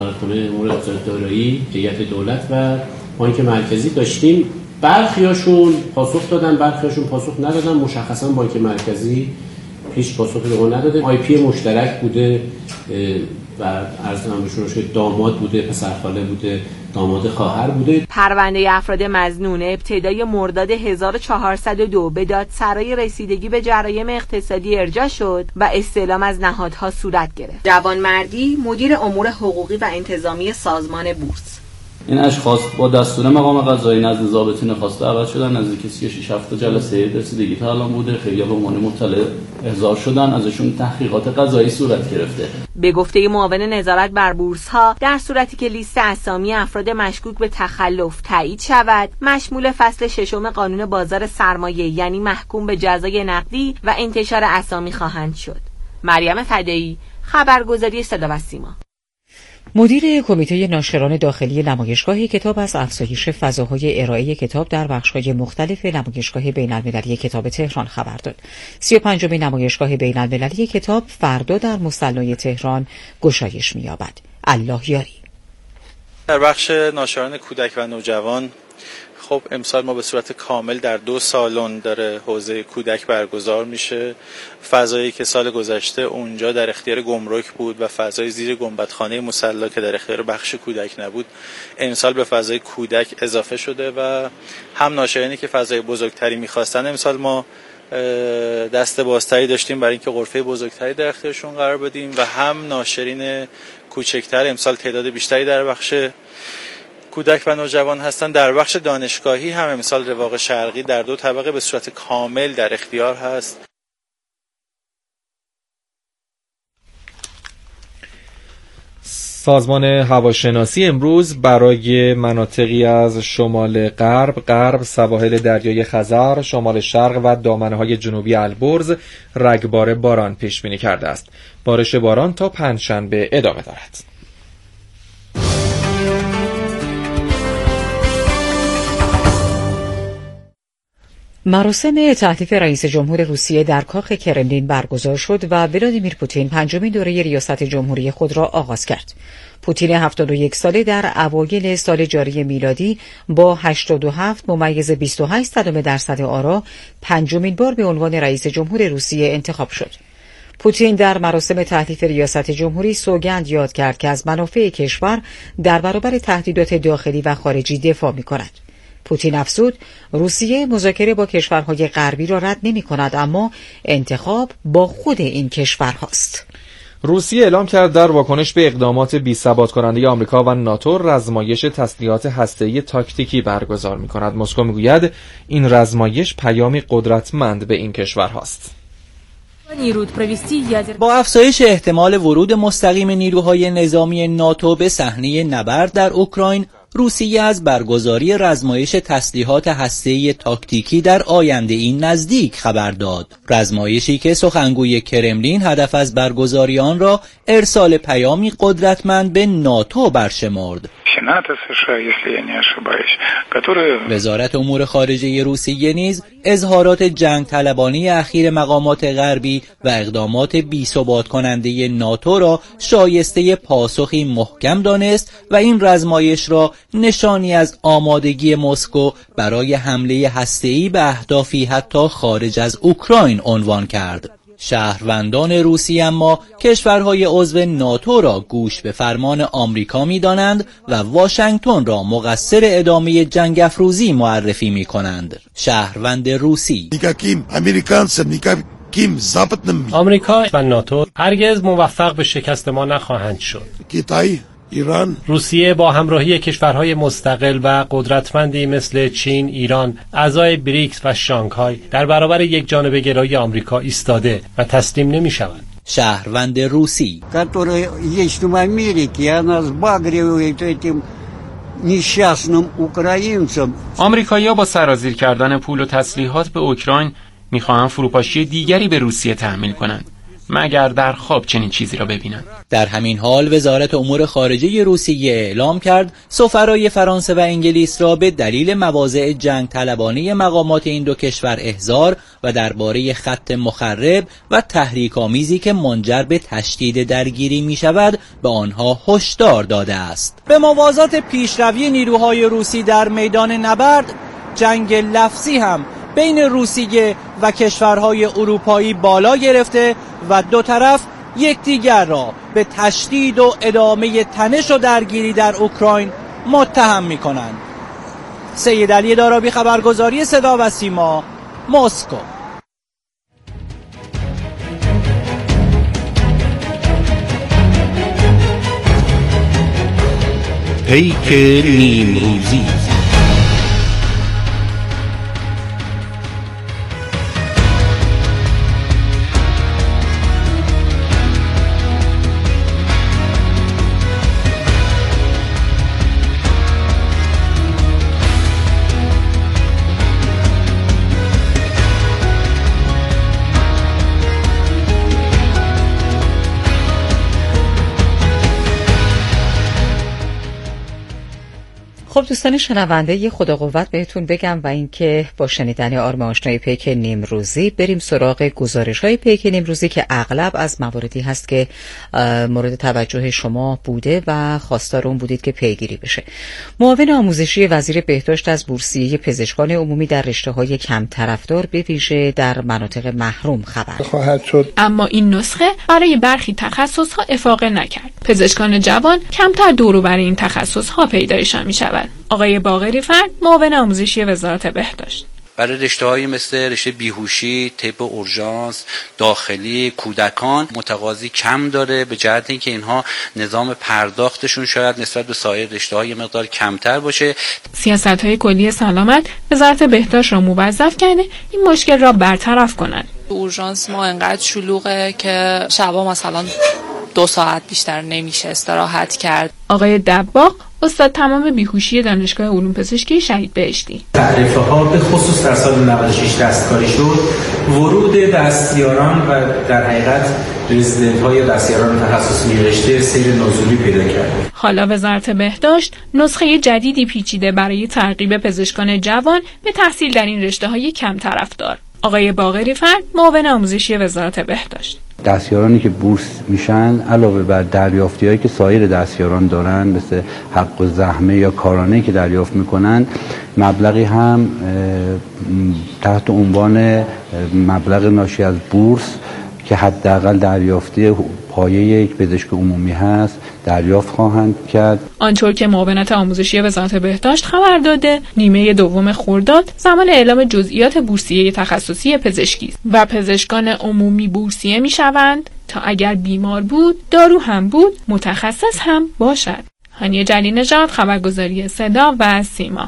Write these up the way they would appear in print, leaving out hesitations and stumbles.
خونه امور وزارت دارایی، هیئت دولت و بانک مرکزی داشتیم. برخیاشون پاسخ دادن، برخیاشون پاسخ ندادن. مشخصا بانک مرکزی هیچ پاسخی به ما نداده. آی پی مشترک بوده و عرض کنم بهشون که داماد بوده، پسرخاله بوده، داماد خواهر بوده. پرونده افراد مظنون ابتدای مرداد 1402 به دادسرای رسیدگی به جرایم اقتصادی ارجاع شد و استعلام از نهادها صورت گرفت. جوانمردی، مدیر امور حقوقی و انتظامی سازمان بورس. این اشخاص با دستور مقام قضایی نزد ضابطین خواسته عوض شدن. نزدیک 36-7 جلسه رسیدگی تا الان بوده. خیلی به عنوان مطلع احضار شدن، ازشون تحقیقات قضایی صورت گرفته. به گفته معاون نظارت بر بورس ها، در صورتی که لیست اسامی افراد مشکوک به تخلف تایید شود، مشمول فصل 6 قانون بازار سرمایه یعنی محکوم به جزای نقدی و انتشار اسامی خواهند شد. مریم فدایی، خبرگزاری صدا و سیما. مدیر کمیته ناشران داخلی نمایشگاه کتاب از افزایش فضاهای ارائه کتاب در بخش‌های مختلف نمایشگاه بین‌المللی کتاب تهران خبر داد. 35مین نمایشگاه بین‌المللی کتاب فردا در مصلی تهران گشایش می‌یابد. الله یاری. در بخش ناشران کودک و نوجوان خب امسال ما به صورت کامل در 2 سالن داره حوزه کودک برگزار میشه. فضایی که سال گذشته اونجا در اختیار گمرک بود و فضای زیر گنبدخانه مصلی که در اختیار بخش کودک نبود، امسال به فضای کودک اضافه شده و هم ناشرینی که فضای بزرگتری میخواستن امسال ما دست بازتری داشتیم برای اینکه غرفه بزرگتری در اختیارشون قرار بدیم و هم ناشرین کوچکتر امسال تعداد بیشتری در بخش کودک و نوجوان هستن. در بخش دانشگاهی هم امسال رواق شرقی در 2 طبقه به صورت کامل در اختیار هست. سازمان هواشناسی امروز برای مناطقی از شمال غرب، سواحل دریای خزر، شمال شرق و دامنه‌های جنوبی البرز رگبار باران پیش بینی کرده است. بارش باران تا پنجشنبه ادامه دارد. مراسم تهدید رئیس جمهور روسیه در کاخ کرملین برگزار شد و ولادیمیر پوتین 5مین دوره ریاست جمهوری خود را آغاز کرد. پوتین 71 ساله در اوایل سال جاری میلادی با 87.28% آرا 5مین بار به عنوان رئیس جمهور روسیه انتخاب شد. پوتین در مراسم تهدید ریاست جمهوری سوگند یاد کرد که از منافع کشور در برابر تهدیدات داخلی و خارجی دفاع می‌کند. پوتین افزود روسیه مذاکره با کشورهای غربی را رد نمی‌کند، اما انتخاب با خود این کشورهاست. روسیه اعلام کرد در واکنش به اقدامات بی‌ثبات کننده آمریکا و ناتو رزمایش تسلیحات هسته‌ای تاکتیکی برگزار می‌کند. مسکو می‌گوید این رزمایش پیامی قدرتمند به این کشورهاست. با افزایش احتمال ورود مستقیم نیروهای نظامی ناتو به صحنه نبرد در اوکراین، روسیه از برگزاری رزمایش تسلیحات هسته‌ای تاکتیکی در آینده این نزدیک خبر داد. رزمایشی که سخنگوی کرملین هدف از برگزاری آن را ارسال پیامی قدرتمند به ناتو برشمرد. وزارت امور خارجه روسیه نیز اظهارات جنگ طلبانه اخیر مقامات غربی و اقدامات بی‌ثبات کننده ناتو را شایسته پاسخی محکم دانست و این رزمایش را نشانی از آمادگی مسکو برای حمله هسته‌ای به اهدافی حتی خارج از اوکراین عنوان کرد. شهروندان روسی اما کشورهای عضو ناتو را گوش به فرمان آمریکا می‌دانند و واشنگتن را مقصر ادامه جنگ افروزی معرفی می‌کنند. شهروند روسی: آمریکا و ناتو هرگز موفق به شکست ما نخواهند شد. ایران، روسیه با همراهی کشورهای مستقل و قدرتمندی مثل چین، ایران، اعضای بریکس و شانگهای در برابر یک جانبه گرایی آمریکا ایستاده و تسلیم نمی‌شوند. شهروند روسی: آمریکایی‌ها با سرازیر کردن پول و تسلیحات به اوکراین می‌خواهند فروپاشی دیگری به روسیه تحمیل کنند. مگر در خواب چنین چیزی را ببینم. در همین حال وزارت امور خارجه روسیه اعلام کرد سفرای فرانسه و انگلیس را به دلیل مواضع جنگ طلبانه مقامات این دو کشور احضار و درباره خط مخرب و تحریک‌آمیزی که منجر به تشدید درگیری می شود به آنها هشدار داده است. به موازات پیشروی نیروهای روسی در میدان نبرد، جنگ لفظی هم بین روسیه و کشورهای اروپایی بالا گرفته و دو طرف یکدیگر را به تشدید و ادامه تنش و درگیری در اوکراین متهم می‌کنند. سید علی دارابی، خبرگزاری صدا و سیما، مسکو. پیک نیمروزی. خب دوستان شنونده، یه خدا قوت بهتون بگم و اینکه با شنیدن آرم آشنای پیک نیمروزی بریم سراغ گزارش‌های پیک نیمروزی که اغلب از مواردی هست که مورد توجه شما بوده و خواستار اون بودید که پیگیری بشه. معاون آموزشی وزیر بهداشت از بورسیه پزشکان عمومی در رشته‌های کم طرفدار به ویژه در مناطق محروم خبر خواهد شد. اما این نسخه برای برخی تخصص‌ها افاقه نکرد. پزشکان جوان کمتر دور و بر این تخصص‌ها پیدایشان می‌شود. آقای باقری فرد، معاون آموزشی وزارت بهداشت: برای رشته‌هایی مثل رشته بیهوشی، طب اورژانس، داخلی، کودکان متقاضی کم داره، به جهت اینکه اینها نظام پرداختشون شاید نسبت به سایر رشته‌های مقدار کمتر باشه. سیاست‌های کلی سلامت وزارت بهداشت را موظف کرده این مشکل را برطرف کنند. اورژانس ما انقدر شلوغه که شبا مثلا 2 ساعت بیشتر نمیشه استراحت کرد. آقای دباغ، استاد تمام بیهوشی دانشگاه علوم پزشکی شهید بهشتی: تعرفه ها به خصوص در سال 96 دستکاری شد، ورود دستیاران و در حقیقت رزیدنت های دستیاران تخصصی رشته سیر نزولی پیدا کرد. حالا وزارت بهداشت نسخه جدیدی پیچیده برای ترغیب پزشکان جوان به تحصیل در این رشته های کم طرفدار. آقای باقری فرد، معاون آموزشی وزارت بهداشت: دستیارانی که بورس میشن علاوه بر دریافتی‌هایی که سایر دستیاران دارن مثل حق و زحمه یا کارانه‌ای که دریافت میکنن، مبلغی هم تحت عنوان مبلغ ناشی از بورس که حداقل دریافتی پایه یک پزشک عمومی هست دریافت خواهند کرد. آنطور که معاونت آموزشی وزارت بهداشت خبر داده، نیمه دوم خرداد زمان اعلام جزئیات بورسیه تخصصی پزشکی است و پزشکان عمومی بورسیه میشوند تا اگر بیمار بود، دارو هم بود، متخصص هم باشد. هانیه جلی نژاد، خبرگزاری صدا و سیما.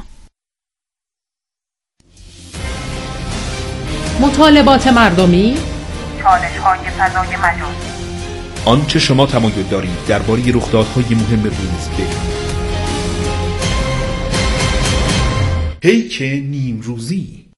مطالبات مردمی، چالش‌های فضای مجازی، آنچه شما تمایل دارید درباره رخدادهای مهم روز بدانید. پیک نیمروزی.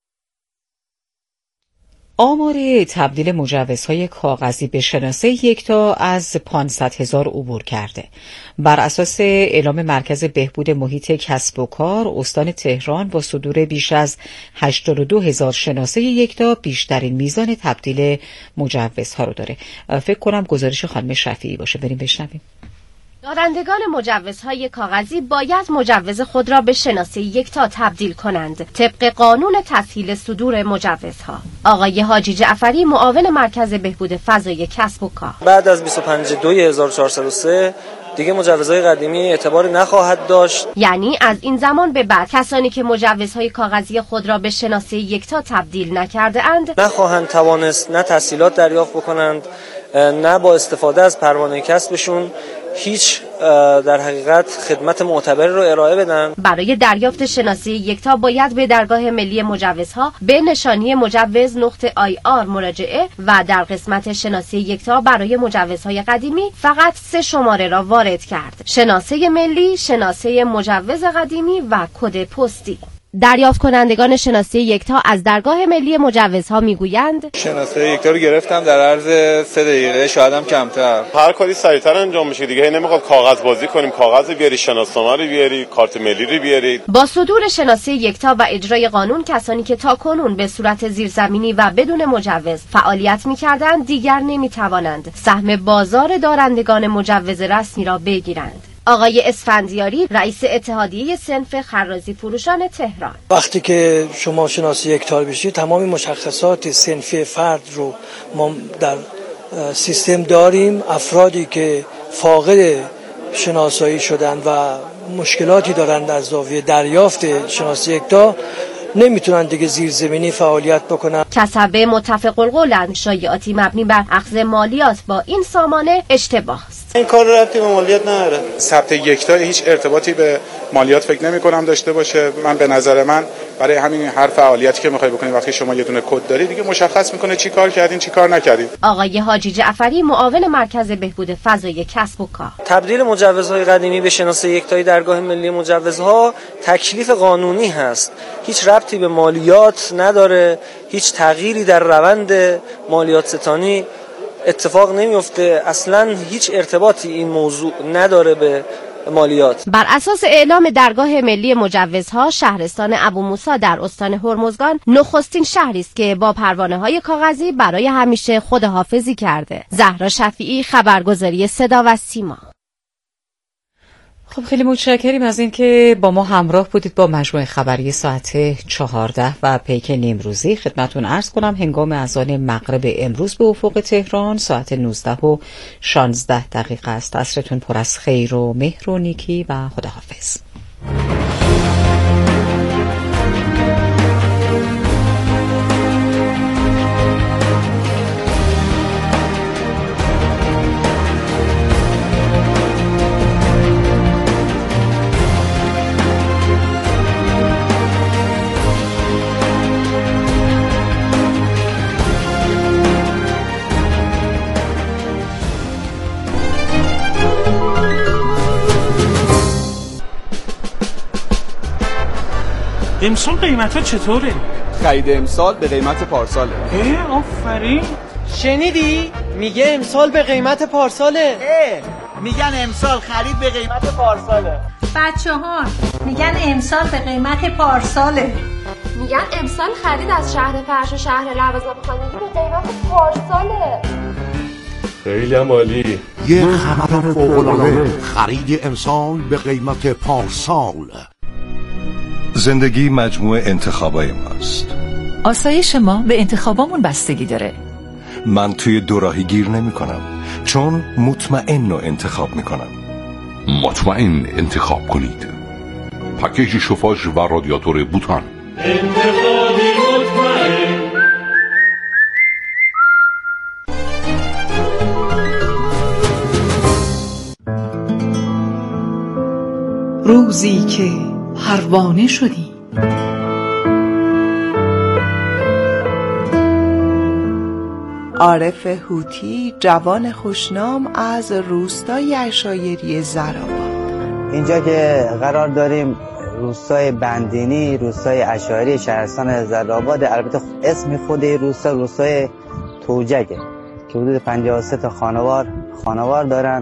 آمار تبدیل مجوزهای کاغذی به شناسه یکتا از 500,000 عبور کرده. بر اساس اعلام مرکز بهبود محیط کسب و کار، استان تهران با صدور بیش از 82,000 شناسه یکتا بیشترین میزان تبدیل مجوزها رو داره. فکر کنم گزارش خانم شفیعی باشه، بریم بشنویم. دارندگان مجوزهای کاغذی باید مجوز خود را به شناسه یکتا تبدیل کنند طبق قانون تسهیل صدور مجوزها. آقای حاجی جعفری، معاون مرکز بهبود فضای کسب و کار: بعد از 25/2403 دیگه مجوزهای قدیمی اعتباری نخواهد داشت. یعنی از این زمان به بعد کسانی که مجوزهای کاغذی خود را به شناسه یکتا تبدیل نکرده اند نخواهند توانست نه تسهیلات دریافت بکنند، نه با استفاده از پروانه کسبشون هیچ در حقیقت خدمت معتبری رو ارائه بدن. برای دریافت شناسه یکتا باید به درگاه ملی مجوزها به نشانی مجوز .ir مراجعه و در قسمت شناسه یکتا برای مجوزهای قدیمی فقط 3 شماره را وارد کرد: شناسه ملی، شناسه مجوز قدیمی و کد پستی. دریافت کنندگان شناسه یکتا از درگاه ملی مجوزها میگویند شناسه یکتا رو گرفتم در عرض 3 دقیقه، شاید هم کمتر. هر کاری سریعتر انجام میشه دیگه، نمیخواد کاغذ بازی کنیم، کاغذ بیاری، شناسنامه رو بیاری، کارت ملی رو بیاری. با صدور شناسه یکتا و اجرای قانون، کسانی که تاکنون به صورت زیرزمینی و بدون مجوز فعالیت میکردند دیگر نمیتوانند سهم بازار دارندگان مجوز رسمی را بگیرند. آقای اسفندیاری، رئیس اتحادیه صنف خرازی فروشان تهران: وقتی که شما شناسه یکتا بشید، تمام مشخصات صنفی فرد رو ما در سیستم داریم. افرادی که فاقد شناسایی شدن و مشکلاتی دارند از زاویه دریافت شناسه یکتا نمیتونن دیگه زیرزمینی فعالیت بکنن. کسبه متفق القولند شایعاتی مبنی بر اخذ مالیات با این سامانه اشتباه است. این کار ربطی به مالیات نداره. ثبت یکتا هیچ ارتباطی به مالیات فکر نمی‌کنم داشته باشه. من به نظر من برای همین هر فعالیتی که می‌خوای بکنی، وقتی شما یه دونه کد داری دیگه مشخص می‌کنه چی کار کردین چی کار نکردین. آقای حاجی جعفری، معاون مرکز بهبود فضای کسب و کار: تبدیل مجوزهای قدیمی به شناسه یکتایی درگاه ملی مجوزها تکلیف قانونی هست، هیچ ربطی به مالیات نداره، هیچ تغییری در روند مالیات ستانی اتفاق نمیفته، اصلا هیچ ارتباطی این موضوع نداره به مالیات. بر اساس اعلام درگاه ملی مجوزها، شهرستان ابو موسی در استان هرمزگان نخستین شهری است که با پروانه‌های کاغذی برای همیشه خداحافظی کرده. زهرا شفیعی، خبرگزاری صدا و سیما. خب خیلی متشکریم از این که با ما همراه بودید با مجموعه خبری ساعت 14 و پیک نیمروزی. خدمتون عرض کنم هنگام اذان مغرب امروز به افق تهران ساعت 19:16 است. عصرتون پر از خیر و مهر و نیکی و خداحافظ. امسال قیمت ها چطوره؟ خرید امسال به قیمت پارساله. آفرین. شنیدی؟ میگه امسال به قیمت پارساله. میگن امسال خرید به قیمت پارساله. بچه‌ها میگن امسال به قیمت پارساله. میگن امسال خرید از شهر فرش و شهر لوازم خانگی به قیمت پارساله. خیلی عالی. یه خبر فوق‌العاده، خرید امسال به قیمت پارسال. زندگی مجموعه انتخابای ماست. آسایش ما به انتخابامون بستگی داره. من توی دوراهی گیر نمی کنم، چون مطمئن رو انتخاب می کنم. مطمئن انتخاب کنید. پکیج شوفاژ و رادیاتور بوتان. انتخابی مطمئن. روزی که پروانه شدی، عارف هوتی، جوان خوشنام از روستای عشایری زرآباد. اینجا که قرار داریم روستای بندینی، روستای عشایری شهرستان زرآباد، البته اسم خود روستای توجگه که حدود 53 تا خانوار دارن.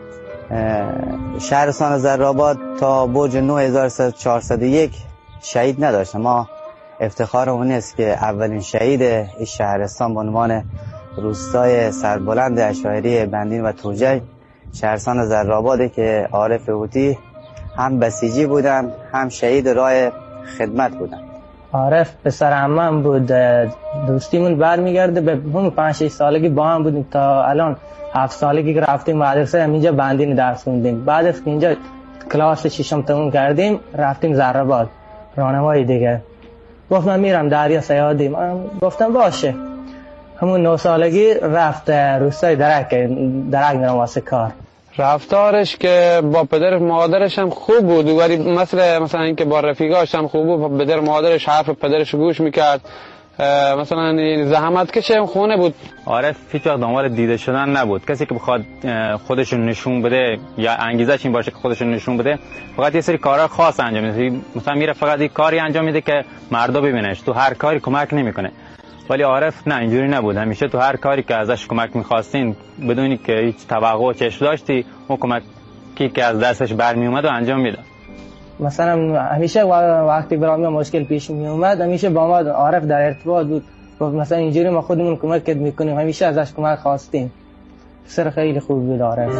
شهرستان زرآباد تا برج 9401 شهید نداشت. ما افتخارمون است که اولین شهید این شهرستان به عنوان روستای سربلند عشایری بندین و توجگ شهرستان زرآباده که عارف هوتی هم بسیجی بودن هم شهید راه خدمت بودن. عارف پسر عمم بود، دوستیمون برمیگرده به همون 5-6 سالگی با هم بودیم تا الان 7 سالگی که رفتیم مدرسه همینجا بندین درس خوندیم. بعد از که اینجا کلاس 6م تموم کردیم رفتیم زرآباد راهنمای دیگه. گفت من میرم دریا سیادی. من گفتم باشه. همون 9 سالگی رفت روستای درک میرم واسه کار. رفتارش که با پدر مادرش هم خوب بود، ولی مثلا اینکه با رفیقاش هم خوب بود. پدر مادرش حرف پدرش گوش میکرد، مثلا زحمت کشم خونه بود. عارف هیچ وقت دنبال دیده شدن نبود. کسی که بخواد خودشون نشون بده یا انگیزش این باشه که خودشون نشون بده، فقط یه سری کارا خاص انجام میده. مثلا میره فقط یه کاری انجام میده که مردم ببیننش، تو هر کاری کمک نمیکنه. ولی عارف نه، اینجوری نبود. همیشه تو هر کاری که ازش کمک میخواستین بدونی که هیچ توقع و چشم داشتی، اون کمکی که از دستش برمی اومد و انجام میداد. مثلا همیشه وقتی برام مشکل پیش می اومد همیشه با ما عارف در ارتباط بود. گفت مثلا اینجوری ما خودمون کمک میکنیم، همیشه ازش کمک خواستیم. سر خیلی خوب بود عارف.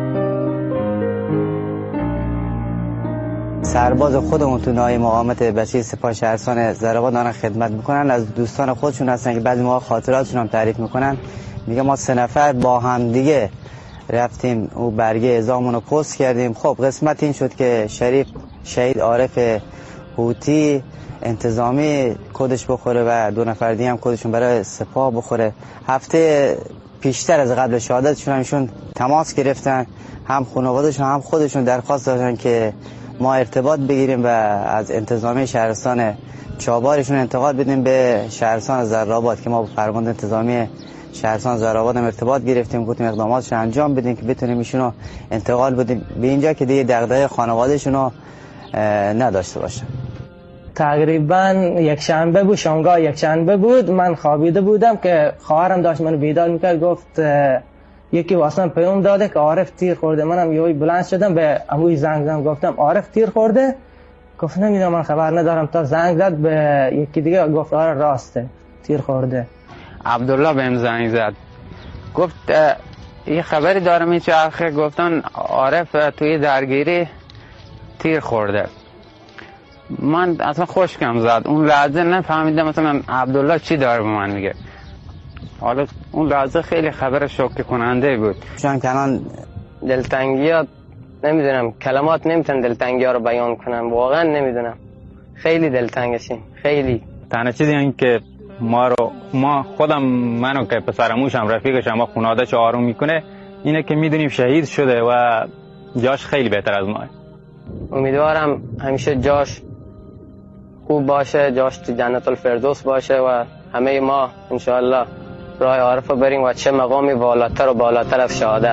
سرباز خودمون تو ناحیه مقاومت بچه سپاه شهرستان زراباد دارن خدمت میکنن. از دوستان خودشون هستن که بعضی موقع خاطراتشون هم تعریف میکنن. میگه ما 3 نفر با هم دیگه رفتیم او برگه اعزامون رو پست کردیم. خب قسمت این شد که شریف شهید عارف هوتی انتظامی کدش بخوره و 2 نفر دیگه هم کدشون برای سپاه بخوره. هفته پیشتر از قبل شهادتشون همشون تماس گرفتن، هم خانواده‌شون هم خودشون درخواست داشتن که ما ارتباط بگیریم و از انتظامی شهرستان چابارشون انتقال بدیم به شهرستان زراباد که ما با فرمانده انتظامی شهرستان زراباد هم ارتباط گرفتیم، گفتیم اقداماتش انجام بدیم که بتونیم ایشونو انتقال بدیم به اینجا که دیگه دغدغه خانواده‌شونو نداشته باشن. تقریبا یک شنبه بود، شامگاه یک شنبه بود. من خوابیده بودم که خواهرم داشت منو بیدار میکرد. گفت یکی واسم پیام داده که عارف تیر خورده. منم یهو بلند شدم به عموی زنگ زدم، گفتم عارف تیر خورده؟ گفت نمیدونم، من خبر ندارم. تا زنگ زد به یکی دیگه گفت آره راسته تیر خورده. عبدالله بهم زنگ زد، گفت یه خبری دارم این چرخه. گفتن عارف توی درگیری تیر خورده. من اصلا خشکم زد. اون لحظه نفهمیدم مثلا عبدالله چی داره به من میگه. حالا اون لحظه خیلی خبر شوکه کننده بود. چون کنان دلتنگیات نمیدونم، کلمات نمیتونن دلتنگی‌ها رو بیان کنم. واقعا نمیدونم، خیلی دلتنگشیم. خیلی تنها چیزی این که ما خودم منو که پسرموشم رفیقشم ما خانواده‌اش آروم میکنه اینه که میدونیم شهید شده و جاش خیلی بهتر از ماه. امیدوارم همیشه جاش خوب باشه، جاش تو جنت الفردوس باشه و همه ما انشاءالله راه عارف بریم و چه مقامی بالاتر و بالاتر از شهادت.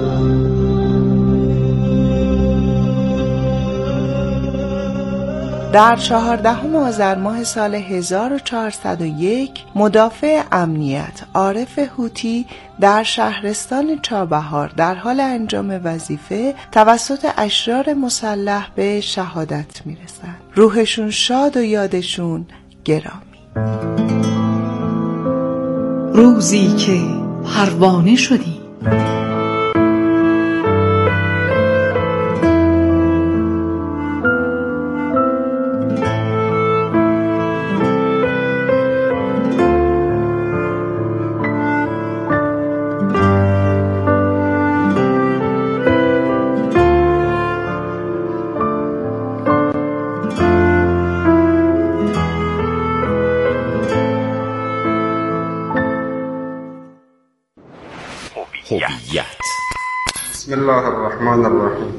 در 14 آذر ماه سال 1401 مدافع امنیت عارف هوتی در شهرستان چابهار در حال انجام وظیفه توسط اشرار مسلح به شهادت میرسند. روحشون شاد و یادشون گرامی. روزی که پروانه شدی. بسم الله الرحمن الرحیم.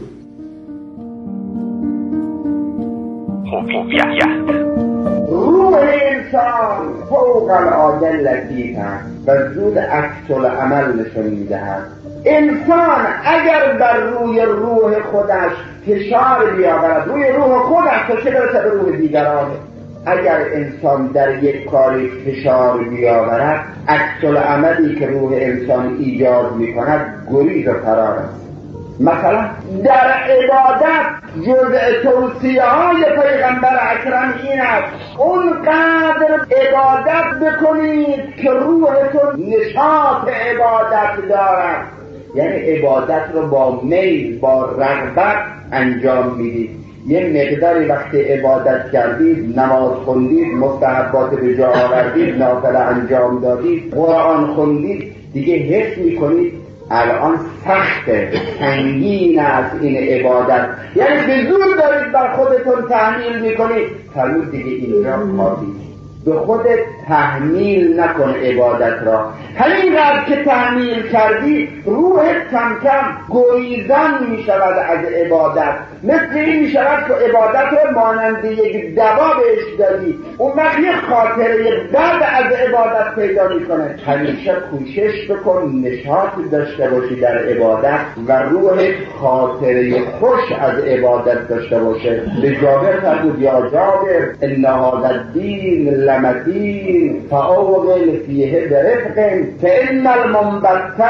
روح انسان فوق العاده لطیف است و زود عکس العمل نشون میدهد. انسان اگر بر روح خودش فشار بیاورد، روی روح خودش تو چه برسه به روح دیگران، اگر انسان در یک کاری فشار بیاورد عکس العملی که روح انسان ایجاد میکند گریز و فرار است. مثلا در عبادت جزء توصیه های پیغمبر اکرم این است اونقدر عبادت بکنید که روحتون نشاط عبادت دارد، یعنی عبادت رو با میل با رغبت انجام میدید. یه مقداری وقتی عبادت کردید، نماز خوندید، مستحبات به جا آوردید، نافله انجام دادید، قرآن خوندید، دیگه حس میکنید الان سخته، سنگین است این عبادت، یعنی به زور دارید بر خودتون تحمیل میکنید، فرمود دیگه اینجا کافی. به خودت تحمیل نکن عبادت را. همینقدر که تحمیل کردی روحت کم کم گریزان می شود از عبادت. مثل این می شود که عبادت را مانند یک دوا بهش دادی، اون وقت یک خاطره بد از عبادت پیدا می کنه. همیشه کوشش بکن نشاط داشته باشی در عبادت و روحت خاطره خوش از عبادت داشته باشه. به جابر فرمود یا جابر ان هذا الدین لمتین فاوغل فیه برفق فان المنبت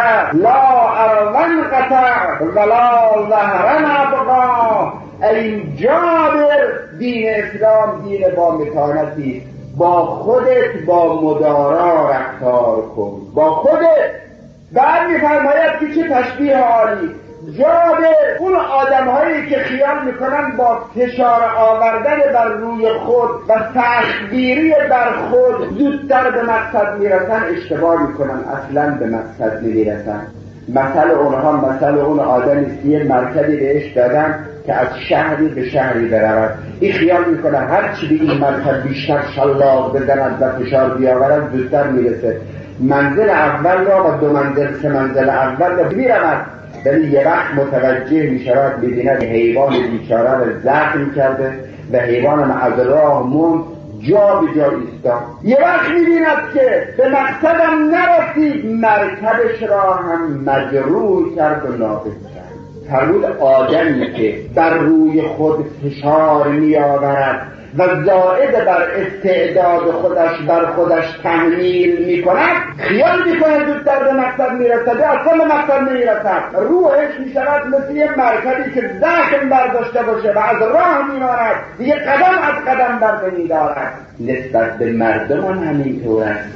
لا اروان قطع ولا ظهرن ابقا. ای جابر دین اسلام دین با متانتی، با خودت با مدارا رفتار کن، با خودت. بعد میفرماید که چه تشبیه عالی. جابر اون آدم هایی که خیال میکنن با فشار آوردن بر روی خود و تخدیری بر خود زودتر به مقصد میرسن اشتباه میکنن، اصلا به مقصد نمیرسن. مثل اونها مثل اون آدمی که یه مرکبی بهش دادن که از شهری به شهری برود. این خیال میکنه هر چی به این مرکب بیشتر شلاق بزند و فشار بیاورد زودتر میرسه. منزل اول را و 2 منزل 3 منزل اول را میرود، ولی یه وقت متوجه میشود میبیند حیوان بیچاره را زخم کرده و حیوان از راه موند جا به جا ایستاد. یه وقت میبیند که به مقصدم نرسید، مرکبش را هم مجروح کرد و نابود کرد. فرمود آدمی که بر روی خود فشار میآورد و زائد بر استعداد خودش بر خودش تحمیل میکند، خیال میکنه زودتر به مقصد میرسد، اصلا به مقصد نمیرسد. روحش میشود مثل یه مرکبی که زخم برداشته باشه و از راه میماند، دیگه قدم از قدم بر نمیدارد. نسبت به مردم هم همینطور است.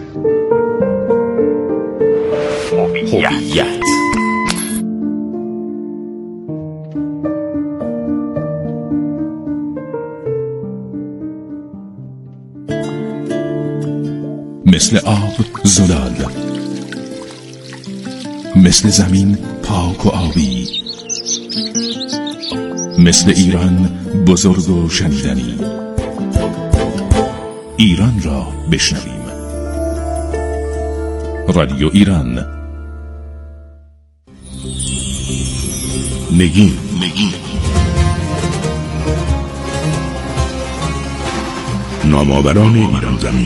هویت مثل آب زلال، مثل زمین پاک و آبی، مثل ایران بزرگ و شنیدنی. ایران را بشنویم. رادیو ایران. نگین نامآوران ایران زمین.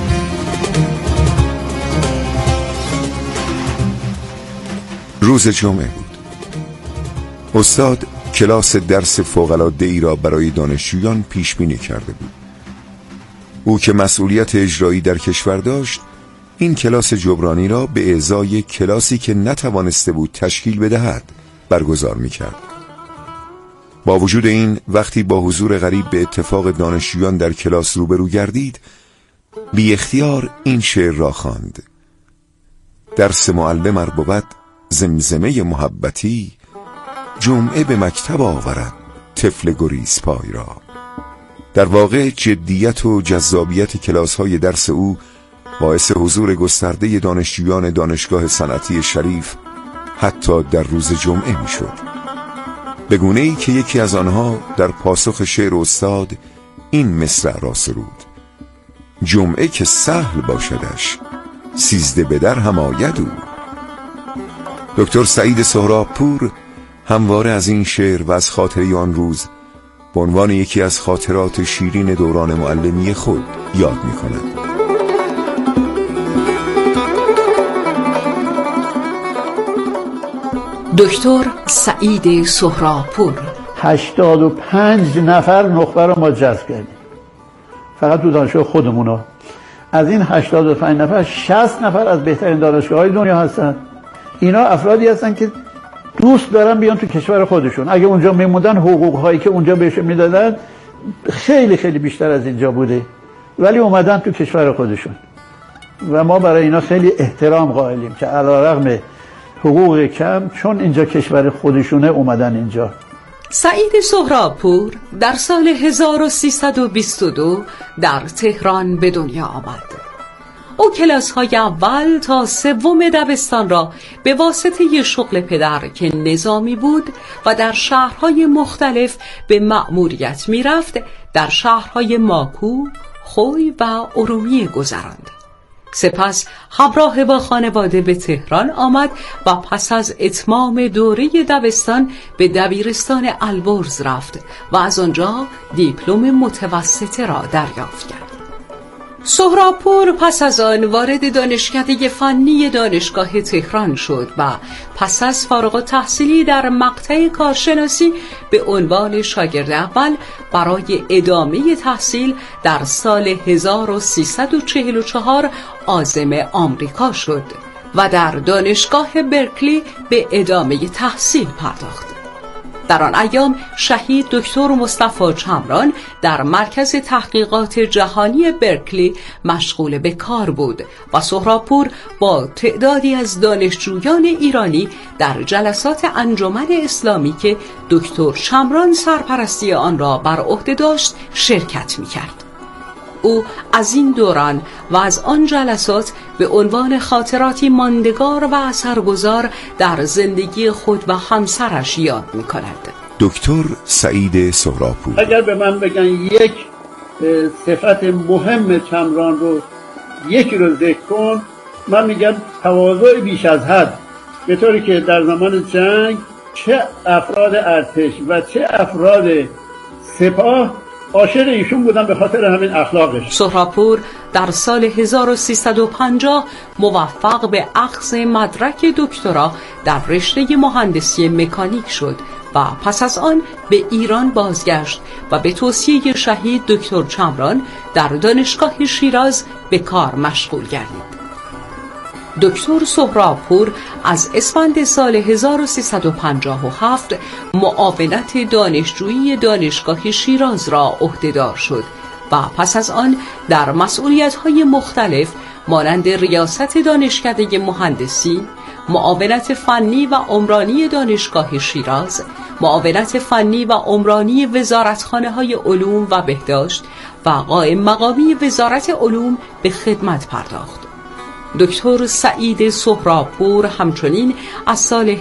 روز جمعه بود. استاد کلاس درس فوق‌العاده‌ای را برای دانشجویان پیش بینی کرده بود. او که مسئولیت اجرایی در کشور داشت، این کلاس جبرانی را به ازای کلاسی که نتوانسته بود تشکیل بدهد برگزار می‌کرد. با وجود این، وقتی با حضور غریب به اتفاق دانشجویان در کلاس روبرو گردید، بی اختیار این شعر را خواند: درس معلم ار بود زمزمه محبتی، جمعه به مکتب آورد طفل گریزپای را. در واقع جدیت و جذابیت کلاس‌های درس او باعث حضور گسترده دانشجویان دانشگاه صنعتی شریف حتی در روز جمعه میشد، به گونه‌ای که یکی از آنها در پاسخ شعر استاد این مصرع را سرود: جمعه که سهل باشدش 13 به در هم آید او. دکتر سعید سهرابپور همواره از این شعر و از خاطره آن روز به عنوان یکی از خاطرات شیرین دوران معلمی خود یاد می‌کند. دکتر سعید سهرابپور 85 نفر نخبه را ما جذب کردیم فقط تو دانشگاه خودمونا. از این 85 نفر 60 نفر از بهترین دانشگاه‌های دنیا هستن. اینا افرادی هستن که دوست دارن بیان تو کشور خودشون. اگه اونجا میموندن حقوق‌هایی که اونجا بهشون میدادن خیلی خیلی بیشتر از اینجا بوده، ولی اومدن تو کشور خودشون و ما برای اینا خیلی احترام قائلیم که علیرغم حقوق کم، چون اینجا کشور خودشونه اومدن اینجا. سعید سهرابپور در سال 1322 در تهران به دنیا آمد. او کلاس‌های اول تا 3 دبستان را به واسطه شغل پدر که نظامی بود و در شهرهای مختلف به مأموریت می‌رفت در شهرهای ماکو، خوی و ارومیه گذراند. سپس همراه با خانواده به تهران آمد و پس از اتمام دوره دبستان به دبیرستان البرز رفت و از آنجا دیپلم متوسطه را دریافت کرد. سهرابپور پس از آن وارد دانشکده فنی دانشگاه تهران شد و پس از فارغ التحصیلی در مقطع کارشناسی به عنوان شاگرد اول برای ادامه تحصیل در سال 1344 عازم آمریکا شد و در دانشگاه برکلی به ادامه تحصیل پرداخت. در آن ایام شهید دکتر مصطفی چمران در مرکز تحقیقات جهانی برکلی مشغول به کار بود و سهرابپور با تعدادی از دانشجویان ایرانی در جلسات انجمن اسلامی که دکتر چمران سرپرستی آن را بر عهده داشت شرکت می‌کرد. او از این دوران و از آن جلسات به عنوان خاطراتی ماندگار و اثرگذار در زندگی خود و همسرش یاد می‌کند. دکتر سعید سهرابپور: اگر به من بگن یک صفت مهم چمران رو یکی رو ذکر کن، من میگم تواضع بیش از حد، به طوری که در زمان جنگ چه افراد ارتش و چه افراد سپاه عاشق ایشون بودن به خاطر همین اخلاقش. سهرابپور در سال 1350 موفق به اخذ مدرک دکترا در رشته مهندسی مکانیک شد و پس از آن به ایران بازگشت و به توصیه شهید دکتر چمران در دانشگاه شیراز به کار مشغول گردید. دکتر سهرابپور از اسفند سال 1357 معاونت دانشجویی دانشگاه شیراز را عهدهدار شد و پس از آن در مسئولیت‌های مختلف مانند ریاست دانشکده مهندسی، معاونت فنی و عمرانی دانشگاه شیراز، معاونت فنی و عمرانی وزارتخانه‌های علوم و بهداشت و قائم مقامی وزارت علوم به خدمت پرداخت. دکتر سعید سهرابپور همچنین از سال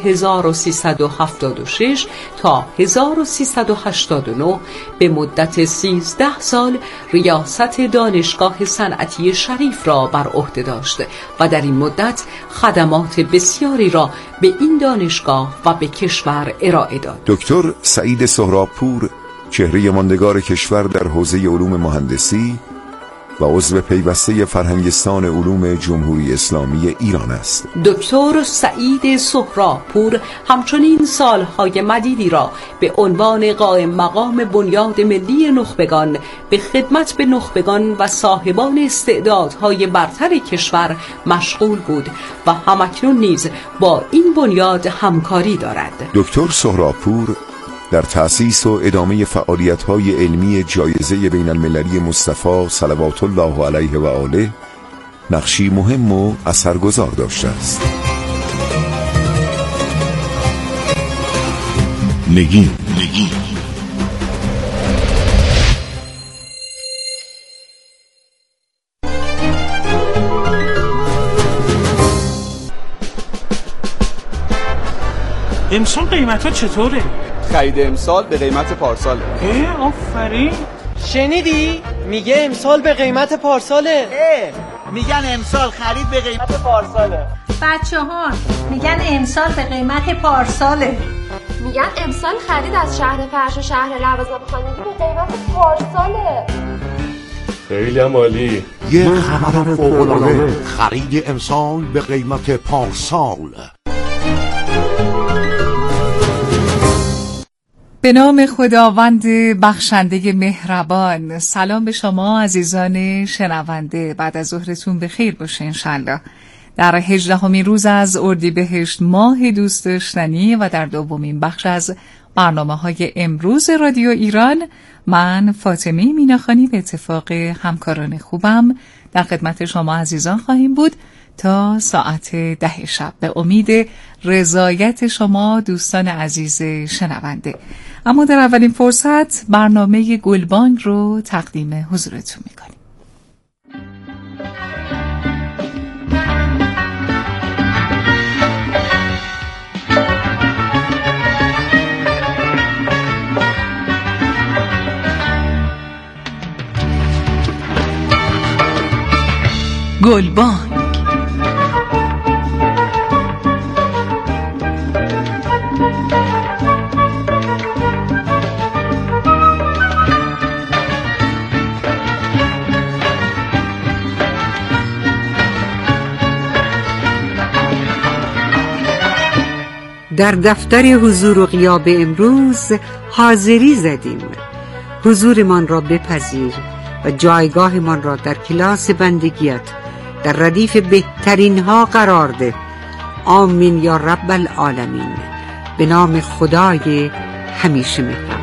1376 تا 1389 به مدت 13 سال ریاست دانشگاه صنعتی شریف را بر عهده داشت و در این مدت خدمات بسیاری را به این دانشگاه و به کشور ارائه داد. دکتر سعید سهرابپور چهره ماندگار کشور در حوزه علوم مهندسی و عضو پیوسته فرهنگستان علوم جمهوری اسلامی ایران است. دکتر سعید سهرابپور همچنین سالهای مدیدی را به عنوان قائم مقام بنیاد ملی نخبگان به خدمت به نخبگان و صاحبان استعدادهای برتر کشور مشغول بود و همکنون نیز با این بنیاد همکاری دارد. دکتر سهرابپور در تأسیس و ادامه فعالیت‌های علمی جایزه بین المللی مصطفی صلوات الله علیه و آله نقشی مهم و اثرگذار داشته است. نگین امسال قیمت ها چطوره؟ خرید امسال به قیمت پارساله. آفرین. شنیدی؟ میگه امسال به قیمت پارساله. میگن امسال خرید به قیمت پارساله. بچه ها میگن امسال به قیمت پارساله. میگن امسال خرید از شهر فرش و شهر لوازم خانگی به قیمت پارساله. خیلی هم عالی. یه خبر فوق‌العاده، خرید امسال به قیمت پارسال. به نام خداوند بخشنده مهربان. سلام به شما عزیزان شنونده. بعد از ظهرتون بخیر باشه انشالله. در 18مین روز از اردیبهشت ماه دوست داشتنی و در دومین بخش از برنامه‌های امروز رادیو ایران، من فاطمه میناخانی به اتفاق همکاران خوبم در خدمت شما عزیزان خواهیم بود تا ساعت 10 شب به امید رضایت شما دوستان عزیز شنونده. اما در اولین فرصت برنامه گلبانگ رو تقدیم حضورتون میکنیم. گلبانگ. در دفتر حضور و غیاب امروز حاضری زدیم. حضورمان را بپذیر و جایگاهمان را در کلاس بندگیت در ردیف بهترین ها قرار ده. آمین یا رب العالمین. به نام خدای همیشه مهربان.